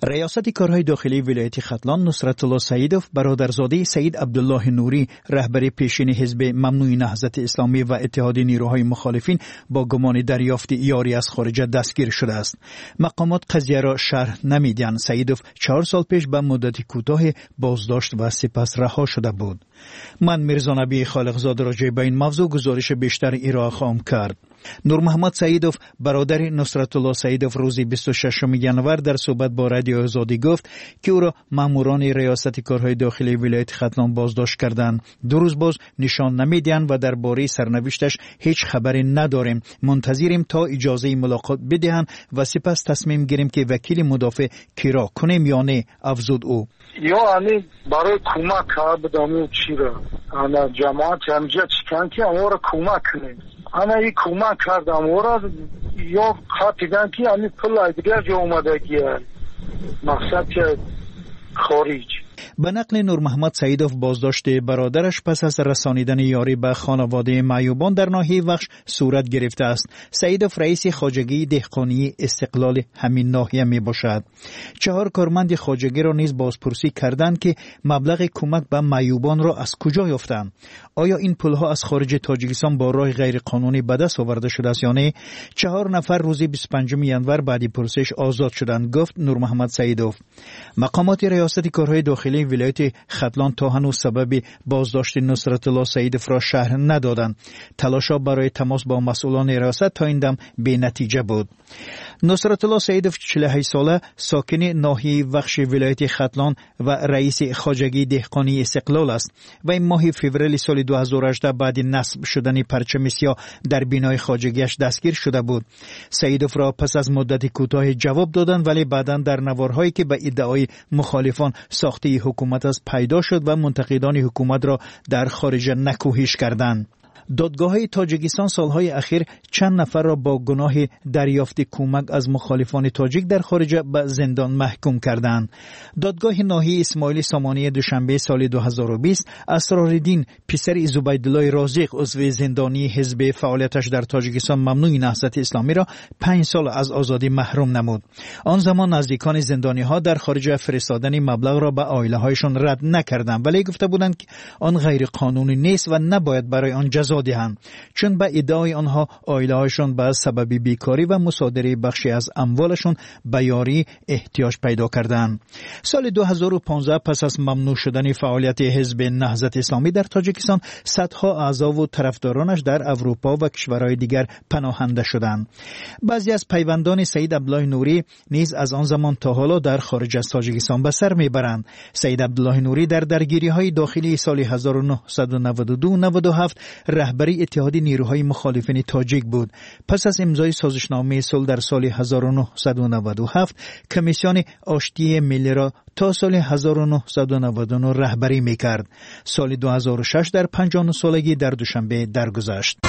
ریاست کارهای داخلی ولایت ختلان نصرت الله سعیدوف برادرزاده سید عبدالله نوری رهبر پیشین حزب ممنوع نهضت اسلامی و اتحاد نیروهای مخالفین با گمان دریافت یاری از خارج دستگیر شده است. مقامات قضیه را شرح نمیدهند. سعیدوف 4 سال پیش به مدت کوتاه بازداشت و سپس رها شده بود. من میرزا نبی خالقزاده راجع به این موضوع گزارش بیشتر ارائه خواهم کرد. نور محمد سعیدوف برادر نصرت الله سعیدوف روز 26 ینور در صحبت با رادیو آزادی گفت که او را ماموران ریاست کارهای داخلی ولایت ختلان بازداشت کردند. 2 روز باز نشان نمیدهند و درباره سرنوشتش هیچ خبری نداریم. منتظریم تا اجازه ملاقات بدهند و سپس تصمیم گیریم که وکیل مدافع کیرا کنیم یا نه، افزود او. یعنی برای کمک بدم چیرا انا جماعت همجا چیکن که اون را کمک کنیم. انا این کمک کردم او را یا خاطیدن که امی پل دیگر جا اومده که مقصد که خارج. به نقل نور محمد سعیدوف بازداشت برادرش پس از رسانیدن یاری به خانواده معیوبان در ناحیه وخش صورت گرفته است. سعیدوف رئیس خواجگی دهقانی استقلال همین ناحیه می باشد. 4 کارمند خواجگی را نیز بازپرسی کردند که مبلغ کمک به معیوبان را از کجا یافتند. آیا این پولها از خارج تاجیکستان با راه غیر قانونی به دست آورده شده است یا نه؟ 4 نفر روز 25 ینور بعد پرسش آزاد شدند، گفت نور محمد سعیدوف. مقامات ریاست کارهای داخلی ولایت ختلان تا هنوز سبب بازداشت نصرت الله سعیدوف را شرح ندادند. تلاش‌ها برای تماس با مسئولان ریاست تا این دم بی نتیجه بود. نصرت الله سعیدوف 48 ساله ساکن ناحیه وخش ولایت ختلان و رئیس خواجگی دهقانی استقلال است و این ماه فوریه سال 2018 بعد نصب شدن پرچم سیاه در بینای خواجگیش دستگیر شده بود. سعیدوف را پس از مدت کوتاه جواب دادند، ولی بعداً در نوارهایی که به ادعای مخالفان ساخته حکومت از پیدا شد و منتقدان حکومت را در خارج نکوهش کردند. دادگاه‌های تاجیکستان سالهای اخیر چند نفر را با گناه دریافت کمک از مخالفان تاجیک در خارج به زندان محکوم کردند. دادگاه ناحیه اسماعیل سامانی دوشنبه سال 2020 اسرارالدین پسر زبیدالله رازق عضو زندانی حزب فعالیتش در تاجیکستان ممنوع نهضت اسلامی را 5 سال از آزادی محروم نمود. آن زمان نزدیکان زندانی‌ها در خارج فرستادن مبلغ را به عائله‌هایشان رد نکردند، ولی گفته بودند که آن غیر قانونی نیست و نباید برای آن جزا دهند، چون به ادعای آنها عائله‌هایشان به سبب بیکاری و مصادره بخشی از اموالشون به یاری احتیاج پیدا کردند. سال 2015 پس از ممنوع شدن فعالیت حزب نهضت اسلامی در تاجیکستان، صدها اعضا و طرفدارانش در اروپا و کشورهای دیگر پناهنده شدند. بعضی از پیوندان سید عبدالله نوری نیز از آن زمان تا حالا در خارج از تاجیکستان به سر میبرند. سید عبدالله نوری در درگیری‌های داخلی سال 1992-97 رهبری اتحاد نیروهای مخالفین تاجیک بود. پس از امضای سازشنامه صلح در سال 1997 کمیسیون آشتی ملی را تا سال 1999 رهبری میکرد. سال 2006 در 50 سالگی در دوشنبه درگذشت.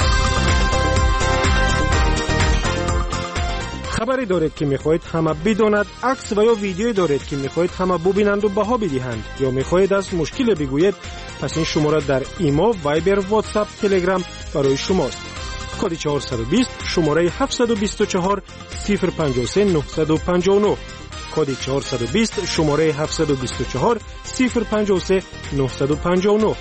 خبری دارید که میخواهید همه بداند، عکس و یا ویدیویی دارید که میخواهید همه ببینند و بها بدهند، یا میخواهید از مشکل بگویید، پس این شماره در ایما، وایبر، واتساپ، تلگرام برای شماست. کد 420 شماره 724 053 959. کد 420 شماره 724 053 959.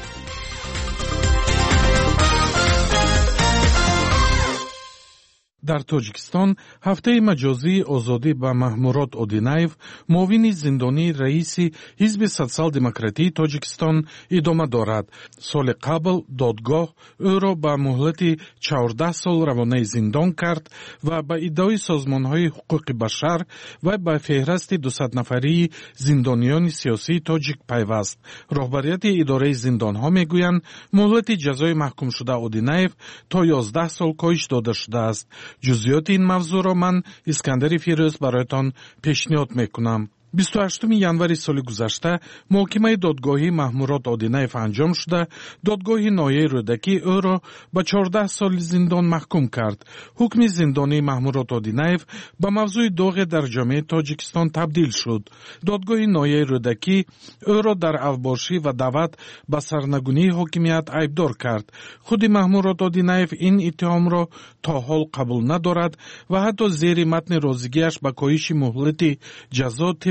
در تاجیکستان هفته مجازی آزادی به محمورات اودینایف، معاون زندانی رئیس حزب سوسیال دموکراتی تاجیکستان ادامه دارد. سال قبل دادگاه او را به مهلت 14 سال روانه زندان کرد و به ادعای سازمان‌های حقوق بشر و به فهرست 200 نفری زندانیان سیاسی تاجیک پیوست. رهبریت اداره زندان‌ها میگویند مهلت جزای محکوم شده اودینایف تا 11 سال کاهش داده شده است. جزئیات این موضوع را من اسکندر فیروز برایتان پیشنهاد میکنم. 28 ینوری سال گذشته محکمه دادگاهی محمورات اودینایف انجام شده. دادگاه ناحیه رودکی او را به 14 سال زندان محکوم کرد. حکم زندانی محمورات اودینایف به موضوع داغ در جامعه تاجیکستان تبدیل شد. دادگاه ناحیه رودکی او را در اوباشی و دعوت به سرنگونی حاکمیت عیبدار کرد. خود محمورات اودینایف این اتهام را تا حال قبول ندارد و حتی زیر متن رازیگیش به کاهش مهلت جزا طبق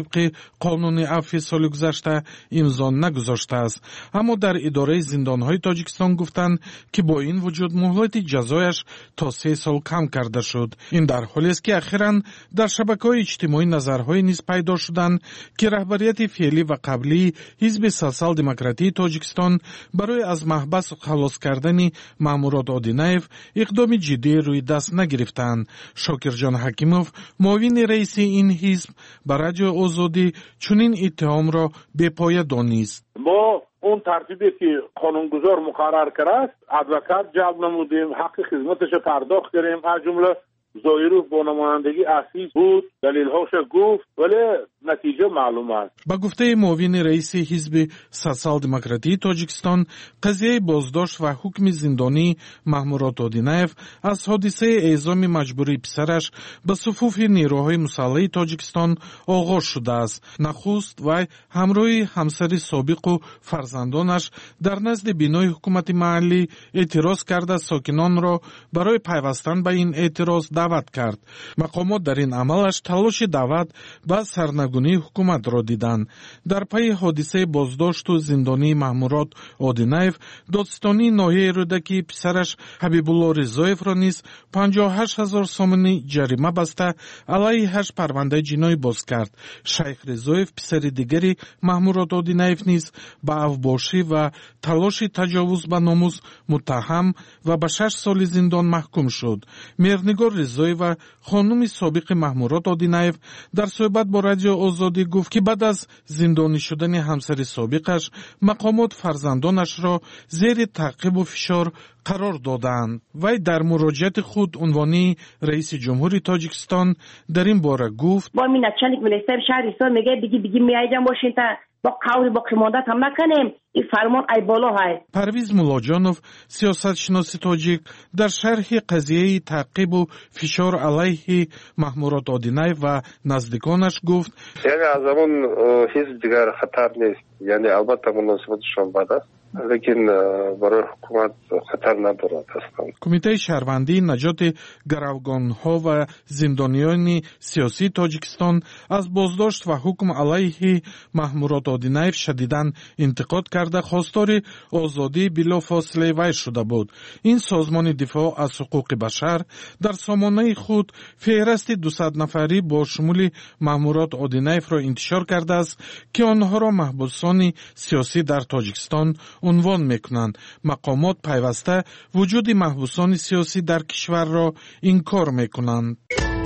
طبق قانون عفو سال گذشته امضا نگذاشته است. اما در اداره زندانهای تاجیکستان گفتند که با این وجود مهلت جزایش تا 3 سال کم کرده شد. این در حالی است که اخیراً در شبکه‌های اجتماعی نظرهای نیز پیدا شدند که رهبریت فعلی و قبلی حزب سوسیال دموکراتی تاجیکستان برای از محبس خلاص کردن مامورات اودینایف اقدام جدی روی دست نگرفتند. شاکرجان حکیموف معاون رئیس این حزب به رادیو آزادی چنین اتهام را بی‌پایه دانست. ما اون ترتیبی که قانونگذار مقرر کرده ادوکات جلب نمودیم، حق خدمتش پرداخت کردیم، از جمله زایروف با نمایندگی اصلی بود، دلیل‌هاش گفت، ولی نتیجه معلوم است. با گفته معاون رئیس حزب سوسیال دموکراتی تاجیکستان، قضیه بازداشت و حکم زندانی مامورات اودینایف از حادثه اعزام مجبوری پسرش به صفوف نیروهای مسلح تاجیکستان آغاز شده است. نخست و همراه همسر سابق و فرزندانش در نزد بینای حکومت محلی اعتراض کرده ساکنان را برای پیوستن به این اعتراض دعوت کرد. مقامات در این عملش تلاش دعوت به سرنگونی حکومت را دیدند. در پی حادثه بازداشت و زندانی مامورات اودینایف، دادستانی ناحیه رودکی پسرش حبیبالله رضایف را نیز 58,000 سومنی جریمه بسته علیهش پرونده جنایی باز کرد. شیخ رضایف پسر دیگری مامورات اودینایف نیز به اوباشی و تلاش تجاوز به ناموس متهم و به 6 سال زندان محکوم شد. میرنگار رضایف و خانم سابق مامورات اودینایف در صحبت با رادیو آزادی گفت که بعد از زندانی شدن همسر سابقش مقامات فرزندانش را زیر تعقیب و فشار قرار دادند. وی در مراجعت خود عنوانی رئیس جمهوری تاجیکستان در این باره گفت: با می نچنک منیستر شهریستان میگه بگی میایدم واشنگتن با قول با قماندت هم نکنیم، این فرمان ای بالا های. پرویز مولاجانوف سیاستشناس تاجیک در شرح قضیه تعقیب و فشار علیه مامورات اودینایف و نزدیکانش گفت: یعنی از همون حزب دیگر خطر نیست، یعنی البته مناسبتشان بد است، لیکن برای حکومت خطر ندارد هستند. کمیته شهروندی نجات گروگان‌ها و زندانیان سیاسی تاجیکستان از بازداشت و حکم علیه مامورات اودینایف شدیداً انتقاد کرده خواستار آزادی بلافاصله وی شده بود. این سازمان دفاع از حقوق بشر در سامانه خود فهرست 200 نفری با شمول مامورات اودینایف را انتشار کرده است که آنها را محبوسان سیاسی در تاجیکستان عنوان میکنند. مقامات پیوسته وجود محبوسان سیاسی در کشور را انکار میکنند.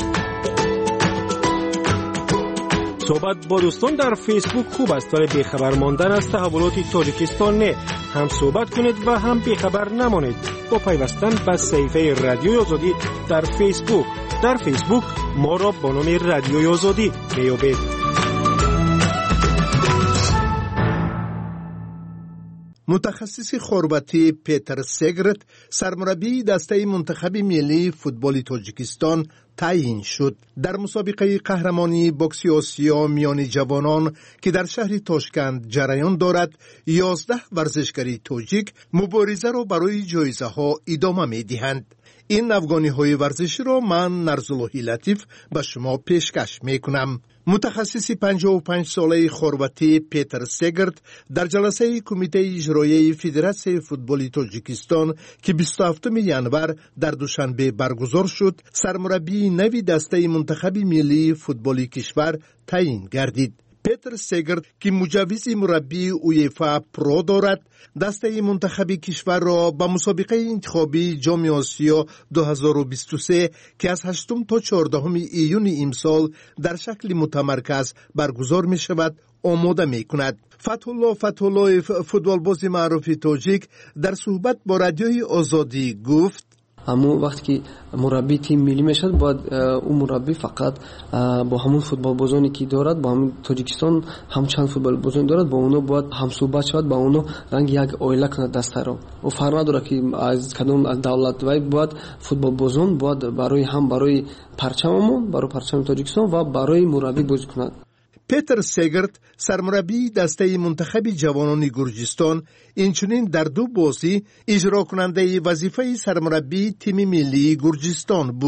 صحبت با دوستان در فیسبوک خوب است، ولی بیخبر ماندن از تحولات تاجیکستان نه. هم صحبت کنید و هم بیخبر نمانید با پیوستن به صفحه رادیوی آزادی در فیسبوک. در فیسبوک ما را با نام رادیوی آزادی میابید. متخصص خربتی پیتر سگرت سرمربی دسته منتخب ملی فوتبال تاجیکستان تعیین شد. در مسابقه قهرمانی بوکس آسیا میان جوانان که در شهر تاشکند جریان دارد، 11 ورزشکاری تاجیک مبارزه را برای جایزه ها ادامه می دهند. این افغانی های ورزشی را من نرزاللهی لطیف به شما پیشکش می کنم. متخصص 55 ساله خرواتی پیتر سگرت در جلسه کمیته اجرایی فدراسیون فوتبال تاجیکستان که 27 ینور در دوشنبه برگزار شد، سرمربی نوی دسته منتخب ملی فوتبال کشور تعیین گردید. پیتر سگرت که مجوز مربی اویفا پرو دارد، دسته منتخب کشور را به مسابقه انتخابی جام آسیا 2023 که از 8 تا 14 ایون امسال در شکل متمرکز برگزار می شود آماده می کند. فتح‌الله فوتبالباز معروف تاجیک در صحبت با رادیوی آزادی گفت: اما وقتی که مربی تیم ملی میشد، باید اون مربی فقط با همون فوتبال بازانی که دارد، با همون تاجیکستان هم چند فوتبال بازان دارد، با اونو باید هم صحبت شود، با اونو رنگ یک اویله کند دسته رو. و فرق نداره که از کدوم از دولت وای باید فوتبال بازان باید برای پرچممون، برای پرچم تاجیکستان و برای مربی بازی کند. پیتر سگرت سرمربی دسته منتخب جوانان گرجستان اینچنین در 2 بازی اجرا کننده وظیفه سرمربی تیم ملی گرجستان بود.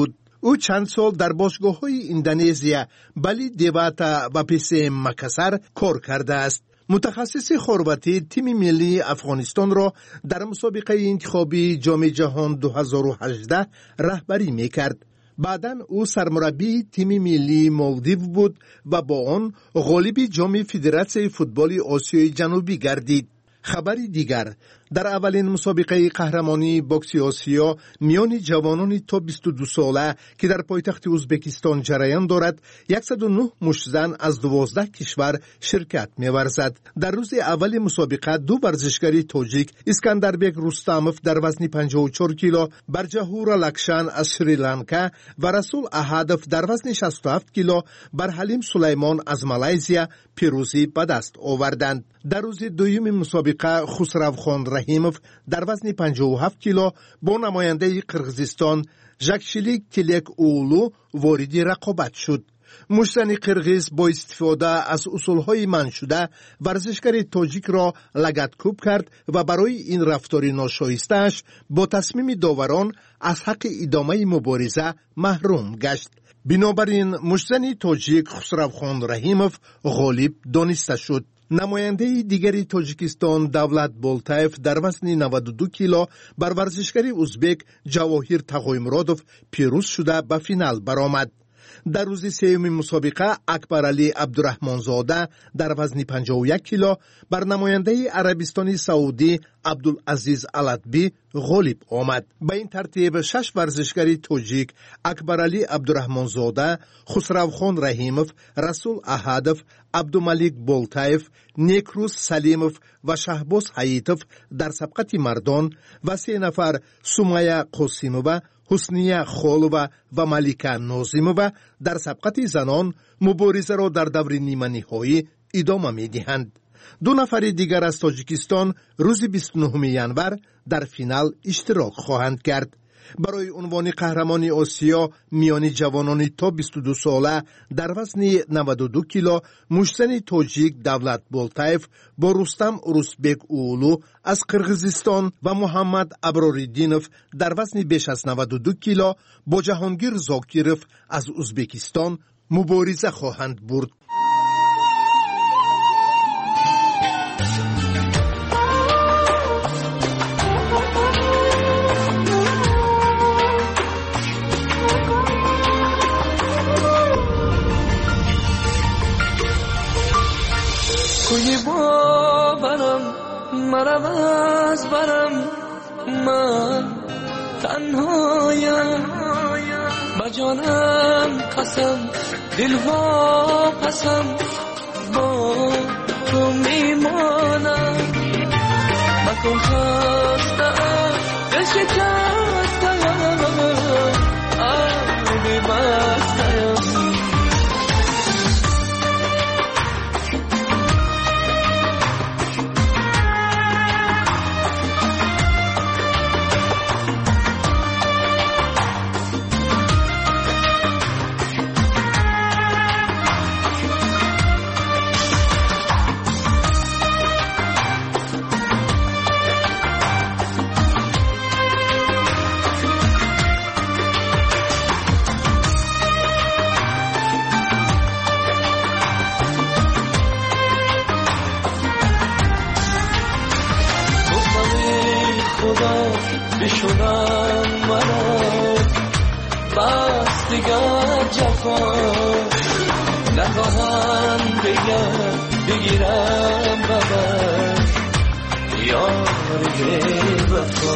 او چند سال در باشگاه‌های اندونزیا، بالی دیواتا و پیسی مکاسر کار کرده است. متخصص خرواتی تیم ملی افغانستان را در مسابقه انتخابی جام جهان 2018 رهبری می‌کرد. بعداً او سرمربی تیم ملی مالدیو بود و با آن غالب جام فدراسیون فوتبال آسیای جنوبی گردید. خبری دیگر، در اولین مسابقه قهرمانی بوکس آسیا میان جوانان تا 22 ساله که در پایتخت ازبکستان جریان دارد، 109 مشتزن از 12 کشور شرکت می‌ورزد. در روز اول مسابقه دو ورزشکار تاجیک، اسکندربک رستاموف در وزن 54 کیلو، برجهور لکشان از شریلانکا و رسول احادوف در وزن 67 کیلو بر حلیم سلیمان از مالزیا پیروزی به دست آوردند. در روز دوم مسابقه خسروخان رحیموف در وزن 57 کیلو با نماینده قرغیزستان ژاکشلیک تیلک اولو وارد رقابت شد. مشتزن قرغیز با استفاده از اصولهای منع شده ورزشکار تاجیک را لگدکوب کرد و برای این رفتار ناشایسته‌اش با تصمیم داوران از حق ادامه مبارزه محروم گشت. بنابراین مشتزن تاجیک خسروخان رحیموف غالب دانسته شد. نماینده دیگری تاجیکستان دولت بولتایف در وزن 92 کیلو بر ورزشکار ازبک جواهیر تقویمرادوف پیروز شده به فینال برآمد. در روز سوم مسابقه اکبرعلی عبدالرحمنزاده در وزن 51 کیلو بر نماینده عربستان سعودی عبدالعزیز علتبی غالب آمد. به این ترتیب 6 ورزشکار تاجیک، اکبرعلی عبدالرحمنزاده، خسروخان رحیموف، رسول احادوف، عبدالملیک بولتایف، نیکروز سلیموف و شهباز حییتوف در سبقت مردان و 3 نفر سمیه قاسیمووا، حسنیه خالووا و ملیکه نازیمووا در سبقت زنان مبارزه را در دور نیمه نهایی ادامه می‌دهند. 2 نفر دیگر از تاجیکستان روز 29 ینور در فینال اشتراک خواهند کرد. برای عنوان قهرمانی آسیا میان جوانان تا 22 ساله در وزن 92 کیلو مشتزن تاجیک دولت بولتایف با رستم ارسبک اولو از قرغیزستان و محمد ابراریدینوف در وزن بیش از 92 کیلو با جهانگیر زاکیروف از ازبکستان مبارزه خواهند برد. کوی باورم مرم از برم، من تنهایم با جانم قسم، دل وا پسم با تو میمانم. مکن خستم دل شکستم، آبی بستم. بشونم مرا بس دیگر جفا نخواهم بگیرم ببر یار وفا.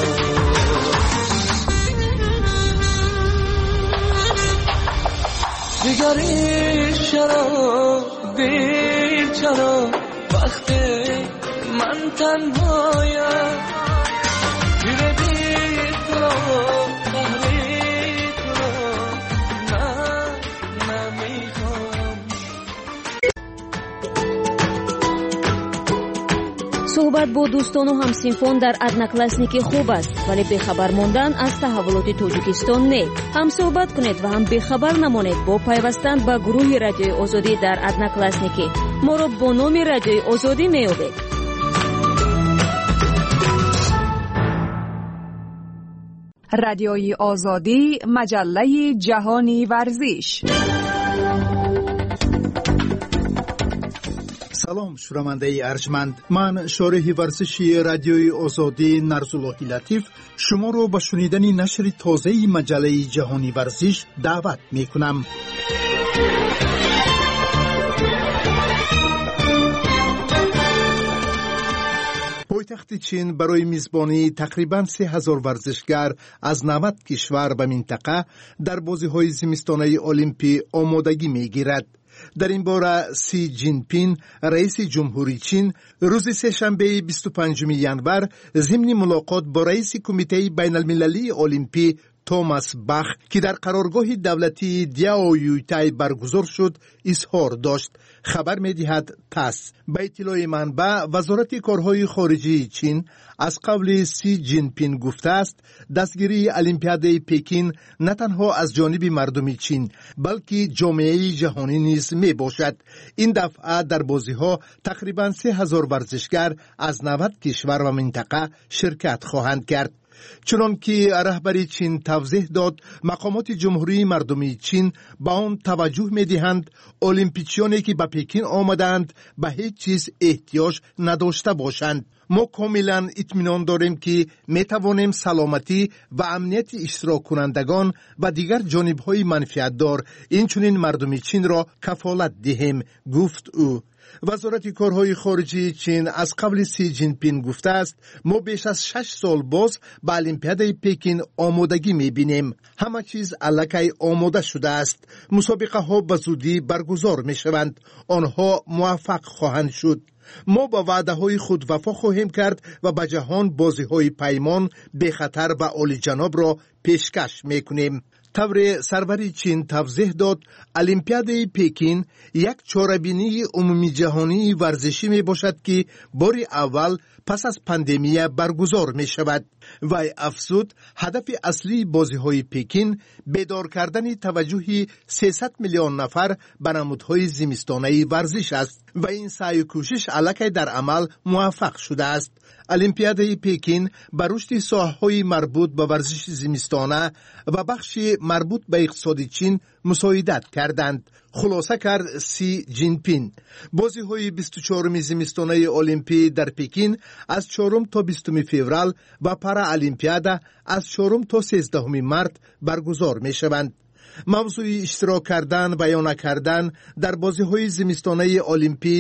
دیگری چرا دیر چرا وقتی من تنهایم، صحبت با دوستان و همسینفان در ادناکلاسنیکی خوب است، ولی بخبر ماندن از تحولات تاجیکستان نه. هم صحبت کنید و هم بخبر نمانید با پیوستن به گروه رادیوی آزادی در ادناکلاسنیکی. ما را با نام رادیوی آزادی می‌یابید. رادیوی آزادی، مجله جهانی ورزش. سلام شنونده ارجمند، من شارح ورزشی رادیوی آزادی نرزاللهی لطیف شما رو به شنیدن نشر تازه مجله جهانی ورزش دعوت می کنم. پایتخت چین برای میزبانی تقریباً 3000 ورزشگر از 90 کشور و منطقه در بازی‌های زمستانه المپی آمادگی می‌گیرد. در این باره سی جین پین رئیس جمهوری چین روز سه‌شنبه 25 ژانویه ضمن ملاقات با رئیس کمیته بین المللی المپی توماس باخ که در قرارگاه دولتی دیاو یویتای برگزار شد اظهار داشت. خبر می‌دهد تاس. به اطلاع منبع وزارت کارهای خارجه چین از قول سی جین پین گفته است دستگیری المپیاد پکین نه تنها از جانب مردم چین بلکه جامعه جهانی نیز میباشد. این دفعه در بازی‌ها تقریباً 3000 ورزشگر از 90 کشور و منطقه شرکت خواهند کرد. چنانکه رهبری چین توضیح داد مقامات جمهوری مردمی چین با آن توجه می‌دهند المپیچیانی که به پکین آمدند به هیچ چیز احتیاج نداشته باشند. ما کاملا اطمینان داریم که میتوانیم سلامتی و امنیت اشتراک کنندگان و دیگر جانب‌های منفعت‌دار اینچنین مردم چین را کفالت دهیم، گفت او. وزارت کارهای خارجه چین از قبل سی جین پین گفته است ما بیش از 6 سال باز به المپیاد پکین آمادگی می‌بینیم. همه چیز الکی آماده شده است. مسابقه ها به زودی برگزار می‌شوند. آنها موفق خواهند شد. ما با وعده های خود وفا خواهیم کرد و به جهان بازی های پیمان به خطر و عالی جناب را پیشکش میکنیم. طور سرور چین توضیح داد المپیاد پکین یک چاره‌بینی عمومی جهانی ورزشی می باشد که بار اول پس از پاندمی برگزار می شود. و افزود هدف اصلی بازی های پکین بیدار کردن توجه 300 میلیون نفر به نمودهای زمستانه ورزش است و این سعی و کوشش الکی در عمل موفق شده است. المپیاد پکین به رشد ساحه‌های مربوط به ورزش زمستانه و بخش مربوط به اقتصاد چین مساعدت کردند. خلاصه کرد سی جین پین. بازی‌های 24 زمستانه المپی در پکین از 4 تا 20 فوریه و پارا المپیاد از 4 تا 13 مارس برگزار می‌شوند. موضوع اشتراک کردن و یا نکردن در بازی‌های زمستانه المپی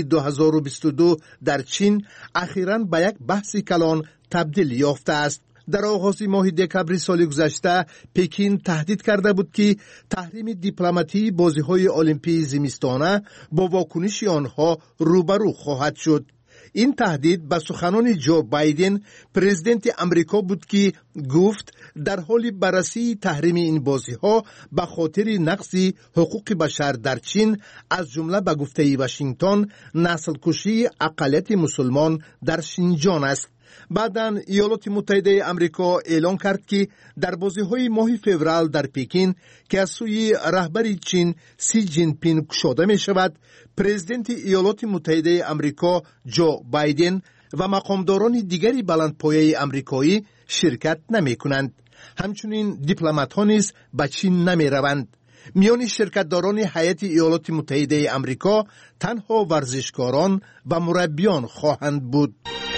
2022 در چین اخیراً به یک بحث کلان تبدیل یافته است. در آغاز ماه دکامبر سال گذشته پکین تهدید کرده بود که تحریم دیپلماتی بازی‌های المپی زمستانه با واکنش آنها روبرو خواهد شد. این تهدید به سخنان جو بایدن پرزیدنت امریکا بود که گفت در حال بررسی تحریم این بازی‌ها به خاطر نقض حقوق بشر در چین از جمله به گفته واشنگتن نسل کشی اقلیت مسلمان در شینجان است. بعداً ایالات متحده امریکا اعلام کرد که در بازی‌های ماه فوریه در پکین که از سوی رهبر چین سی جین پین گشوده می شود، پرزیدنت ایالات متحده امریکا جو بایدن و مقامداران دیگری بلندپایه امریکایی شرکت نمی کنند. همچنین دیپلمات‌ها نیز به چین نمی روند. میان شرکتداران هیئت ایالات متحده امریکا تنها ورزشکاران و مربیان خواهند بود.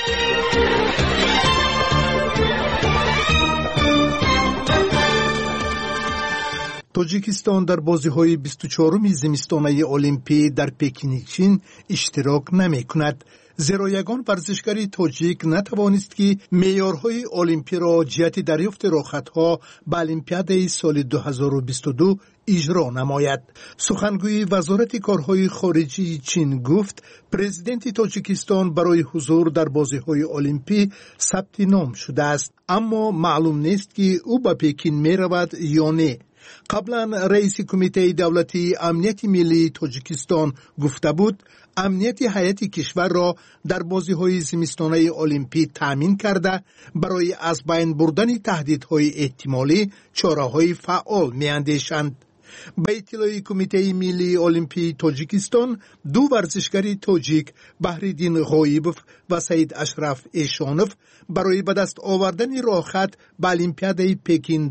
تاجیکستان در بازی‌های 24 زمستانه المپی در پکین چین اشتراک نمی‌کند. زیرا یگان ورزشکاری تاجیک نتوانست که معیارهای المپی را جهت دریافت راحت‌ها به المپیاد سال 2022 اجرا نماید. سخنگوی وزارت کارهای خارجه چین گفت پرزیدنت تاجیکستان برای حضور در بازی‌های المپی ثبت نام شده است، اما معلوم نیست که او به پکین می‌رود یا نه. قبلا رئیس کمیته دولتی امنیت ملی تاجیکستان گفته بود امنیت هیئت کشور را در بازی‌های زمستانه المپی تامین کرده برای از بین بردن تهدیدهای احتمالی چاره‌های فعال می‌اندیشند. به اطلاع کمیته ملی المپی تاجیکستان، دو ورزشکاری تاجیک بهریدین غایبوف و سید اشرف ایشانوف برای به دست آوردن راه خط به المپیاد پکین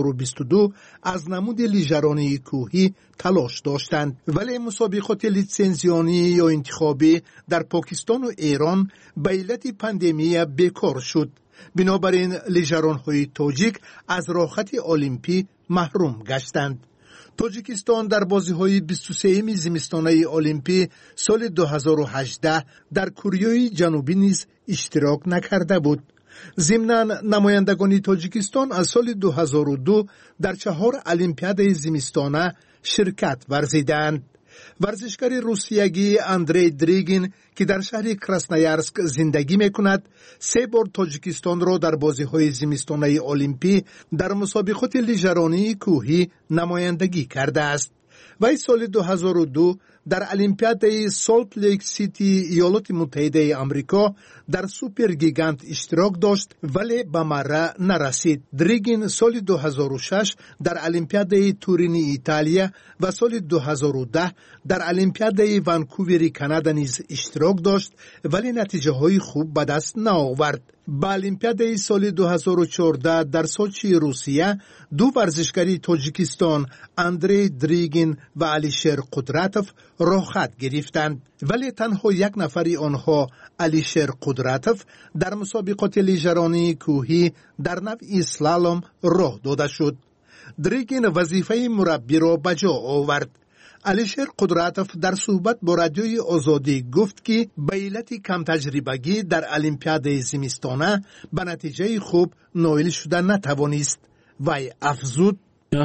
2022 از نمود لیژرانی کوهی تلاش داشتند، ولی مسابقات لیسانسیانی یا انتخابی در پاکستان و ایران به علت پاندمی بیکار شد. بنابراین لیژران‌های تاجیک از راه خط المپی محروم گشتند. تاجیکستان در بازی‌های 23 زمستانه المپی سال 2018 در کره جنوبی نیز اشتراک نکرده بود. ضمناً نمایندگان تاجیکستان از سال 2002 در 4 المپیاد زمستانه شرکت ورزیدند. ورزشکار روسیایی اندری دریگین که در شهر کراسنایارسک زندگی میکند 3 بار تاجیکستان را در بازی‌های زمستانه المپی در مسابقات لیژرانی کوهی نمایندگی کرده است. وی سال 2002 در المپیاد سالت لیک سیتی ایالات متحده آمریکا در سوپر گیگانت اشتراک داشت ولی به مره نرسید. دریگین سال 2006 در المپیاد تورینی ایتالیا و سال 2010 در المپیاد ونکوور کانادا نیز اشتراک داشت ولی نتیجه های خوب به دست نآورد. با المپیاد سال 2014 در سوچی روسیه دو ورزشکاری تاجیکستان اندری دریگین و علیشر قدرتوف راه خط گرفتند، ولی تنها یک نفری آنها علیشر قدرتوف در مسابقات لیژرانی کوهی در نوع اسلالوم راه داده شد. دریگین وظیفه مربی را به جا آورد. علیشر قدرتوف در صحبت با رادیوی آزادی گفت که به علت کم تجربگی در المپیاد زمستانه به نتیجه خوب نائل شده نتوانست. وی افزود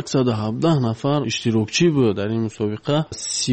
117 نفر اشتراکچی بود در این مسابقه.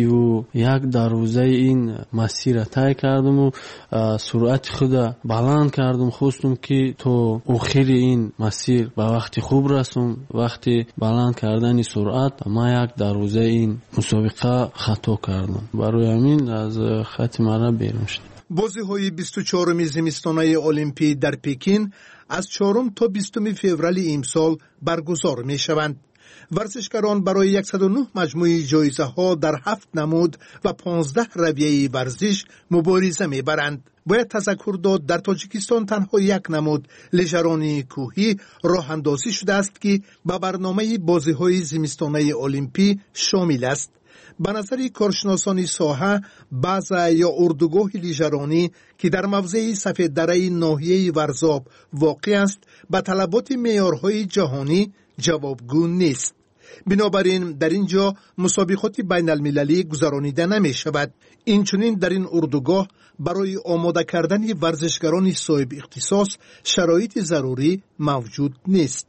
31 در روزه این مسیر را طی کردم و سرعت خود بلند کردم. خواستم که تا آخر این مسیر به وقت خوب رسم. وقتی بلند کردن سرعت ما 1 در روزه این مسابقه خطا کردم، برای همین از خط مرا بیرون شد. بازی‌های 24 زمستانه المپی در پکین از 4 تا 20 فوریه امسال برگزار می‌شوند. ورزشکاران برای 109 مجموعه جایزه ها در 7 نمود و 15 رویه ورزش مبارزه میبرند. باید تذکر داد در تاجیکستان تنها 1 نمود لیژرانی کوهی راه اندازی شده است که به برنامه بازی‌های زمستانه المپی شامل است. به نظر کارشناسان ساحه، بازه یا اردوگاه لیژرانی که در موضع سفید دره ناحیه ورزاب واقع است به طلبات معیارهای جهانی جوابگو نیست. بنابراین در اینجا مسابقات بین المللی گذرانیده نمی شود. اینچنین در این اردوگاه برای آماده کردن ورزشکاران صاحب اختصاص شرایط ضروری موجود نیست.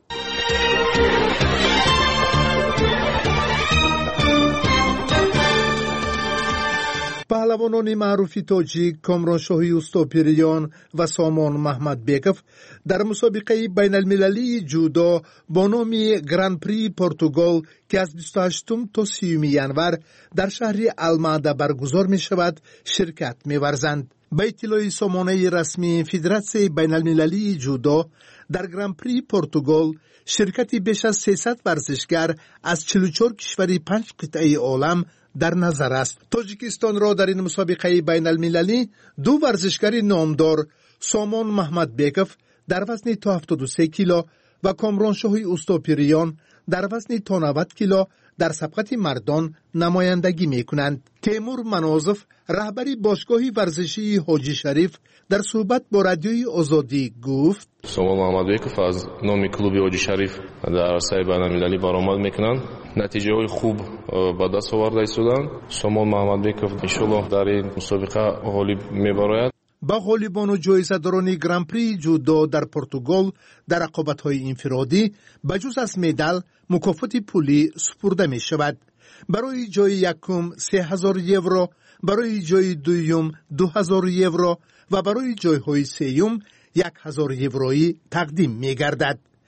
پهلوانان معروف تاجیک کامرانشاهی اوستاپیریان و سامان محمد بیکوف در مسابقه بین المللی جودو با نام گران پری پرتغال که از 28 تا 30 ینور در شهر الماده برگزار می شود شرکت می ورزند. به اطلاع سامانه رسمی فدراسیون بین المللی جودو در گران پری پرتغال شرکتی بیش از 300 ورزشگر از 44 کشور 5 قطعه عالم در نظر است. تاجیکستان را در این مسابقه بین المللی دو ورزشکار نامدار سامان محمد بیکوف در وزن تا 73 کیلو و کامرانشاهی اوستاپیریان در وزن تا 90 کیلو در سبقت مردان نمایندگی می کنند. تیمور منازف رهبری باشگاه ورزشی حاجی شریف در صحبت با رادیوی آزادی گفت سامان محمد بیکوف از نام کلوب حاجی شریف در عرصه بین المللی برآمد میکنند. نتیجه های خوب به دست آورده ایستادند. سامان محمد بیکوف ان شاءالله در این مسابقه غالب میبراید. با غالبان و جایزه‌داران گران پری جودو در پرتغال در رقابت‌های انفرادی بجز از مدال مکافات پولی سپرده می شود. برای جای یکم 3000 یورو، برای جای دوم 2000 یورو و برای جای‌های سوم 1000 یورویی تقدیم می گردد.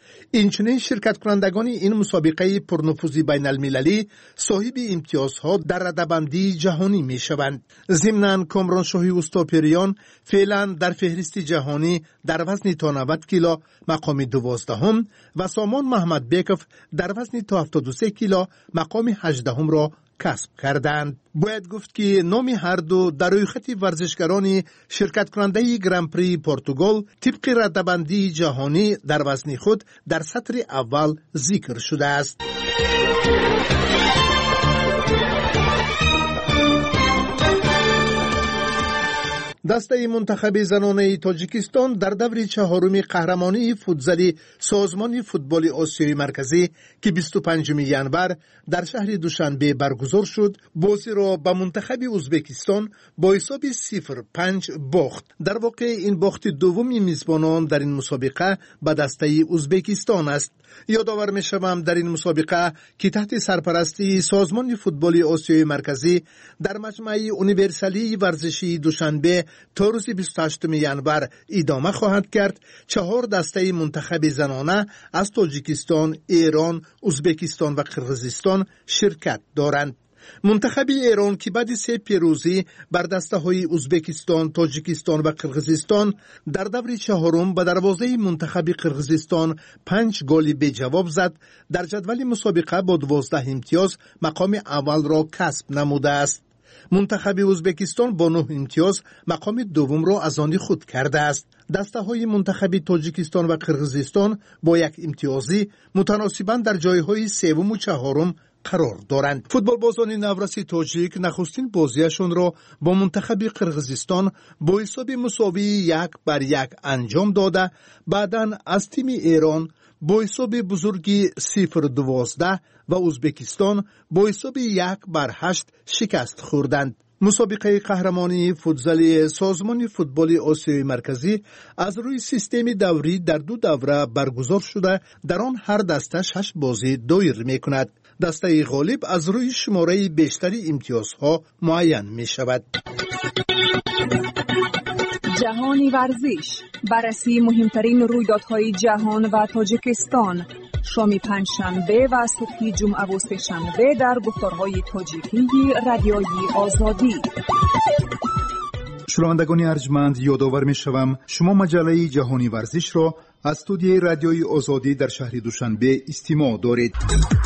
اینچنین شرکت کنندگان این مسابقه پرنفوذ بین المللی صاحب امتیازها در رده‌بندی جهانی می شوند. ضمناً کامران شاهی اوستاپریان فعلا در فهرست جهانی در وزن تا 90 کیلو مقام 12 و سامان محمد بیکف در وزن تا 73 کیلو مقام 18 را کسب کردند. باید گفت که نام هر دو در روی خط ورزشکاران شرکت کننده گران پری پرتغال طبق رده‌بندی جهانی در وزن خود در سطر اول ذکر شده است. دسته منتخب زنانه تاجیکستان در دور چهارم قهرمانی فوتزال سازمان فوتبال آسیای مرکزی که 25 ژانویه در شهر دوشنبه برگزار شد، بازی را به منتخب ازبکستان با حساب 0-5 باخت. در واقع این باخت دومی میزبانان در این مسابقه به دسته ازبکستان است. یادآور می‌شوم در این مسابقه که تحت سرپرستی سازمان فوتبال آسیای مرکزی در مجمع یونیورسالی ورزشی دوشنبه تا روز 28 ژانویه ادامه خواهد کرد. 4 دسته منتخب زنانه از تاجیکستان، ایران، ازبکستان و قرقیزستان شرکت دارند. منتخب ایران که بعد 3 پیروزی بر دسته‌های ازبکستان، تاجیکستان و قرقیزستان در دور چهارم به دروازه منتخب قرقیزستان 5 گل به جواب زد، در جدول مسابقه با 12 امتیاز مقام اول را کسب نموده است. منتخب ازبکستان با 9 امتیاز مقام دوم را از آن خود کرده است. دسته‌های منتخب تاجیکستان و قرقیزستان با 1 امتیازی متناسباً در جایهای سوم و چهارم قرار دارند. فوتبال بازان نورس تاجیک نخستین بازیشان را با منتخب قرقیزستان با حساب مساوی 1-1 انجام داده، بعداً از تیم ایران با حساب بزرگی 0-12 و ازبکستان با حساب 1-8 شکست خوردند. مسابقه قهرمانی فوتزال سازمان فوتبال آسیای مرکزی از روی سیستم دوری در 2 دوره برگزار شده، در آن هر دسته 6 بازی دایر می کند. دسته غالب از روی شماره بیشتری امتیازها معین می شود. جهانی ورزش، بررسی مهمترین رویدادهای جهان و تاجیکستان، شام پنجشنبه و صبح جمعه و سه‌شنبه در گفتارهای تاجیکی رادیوی آزادی. شنوندگان ارجمند، یادآور می‌شوم شما مجله جهانی ورزش را از استودیوی رادیوی آزادی در شهر دوشنبه استماع دارید.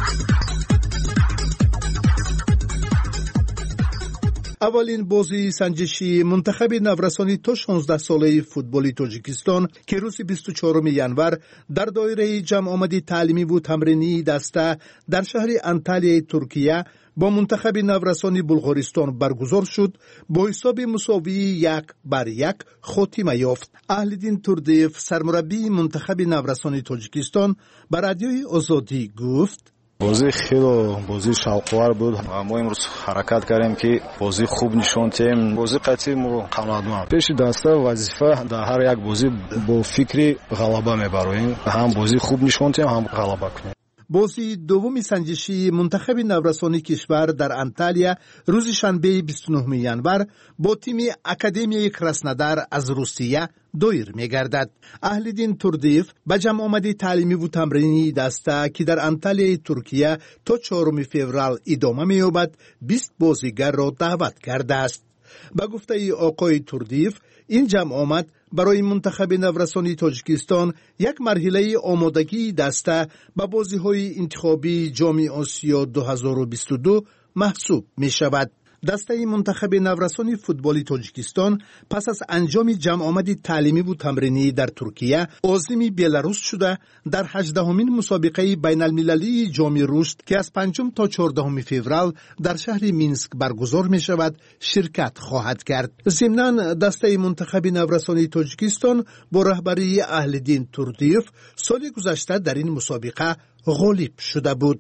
اولین بازی سنجشی منتخب نورسانی تا 16 ساله فوتبال تاجیکستان که روز 24 ژانویه در دایره جمع آمدی تعلیمی و تمرینی دسته در شهر انتالیا ترکیه با منتخب نورسانی بلغارستان برگزار شد، با حساب مساوی 1-1 خاتمه یافت. اهل‌دین توردیف سرمربی منتخب نورسانی تاجیکستان به رادیوی آزادی گفت: بازی خیلی بازی شوق‌آور بود. ما امروز حرکت کردیم که بازی خوب نشون دادیم. بازی قطعی ما قناعتمند. پیش دسته وظیفه در هر یک بازی با فکری غلبه میبریم. هم بازی خوب نشون دادیم، هم غلبه کنیم. بازی دومی سنجشی منتخب نورسانی کشور در انتالیا روز شنبه 29 ژانویه با تیم اکادمیای کراسنودار از روسیه دایر می‌گردد. اهل‌دین توردیف به جمع آمدی تعلیمی و تمرینی دسته که در انتالیا ترکیه تا 4 فوریه ادامه می‌یابد 20 بازیگر را دعوت کرده است. به گفته آقای توردیف این جمع آمد برای منتخب نورسانی تاجیکستان یک مرحله آمادگی دسته به بازی‌های انتخابی جام آسیا 2022 محسوب می شود. دسته منتخب نورسانی فوتبال تاجیکستان پس از انجام جمع آمدی تعلیمی و تمرینی در ترکیه عازم بلاروس شده در 18مین مسابقه بین المللی جام رشد که از 5 تا 14 فوریه در شهر مینسک برگزار می شود شرکت خواهد کرد. ضمناً دسته منتخب نورسانی تاجیکستان با رهبری اهل‌دین توردیف سال گذشته در این مسابقه غالب شده بود.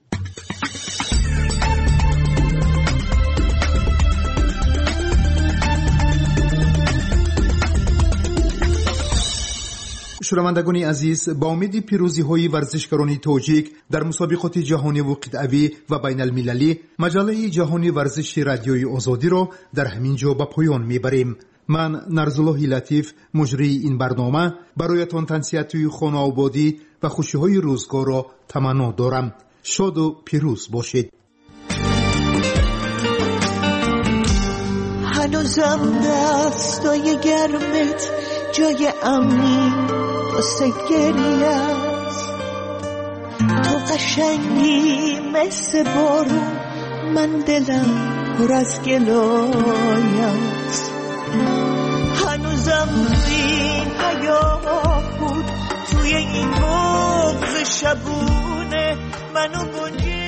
شنوندگان عزیز، با امید پیروزی‌های ورزشکاران تاجیک در مسابقات جهانی و قطعی و بین المللی، مجله جهانی ورزش رادیوی آزادی را در همین جا به پایان می‌بریم. من نرزالله لطیف مجری این برنامه برایتان تنصیحات خانوادگی و خوشی‌های روزگار را تمنا دارم. شاد و پیروز باشید. هنوزم دستای گرمت جای امنی واسه گریه است. تو قشنگی مثل بارون، من دلم پر از گلای است. هنوزم توی این حیاط بود، توی این بغض شبونه منو گنجی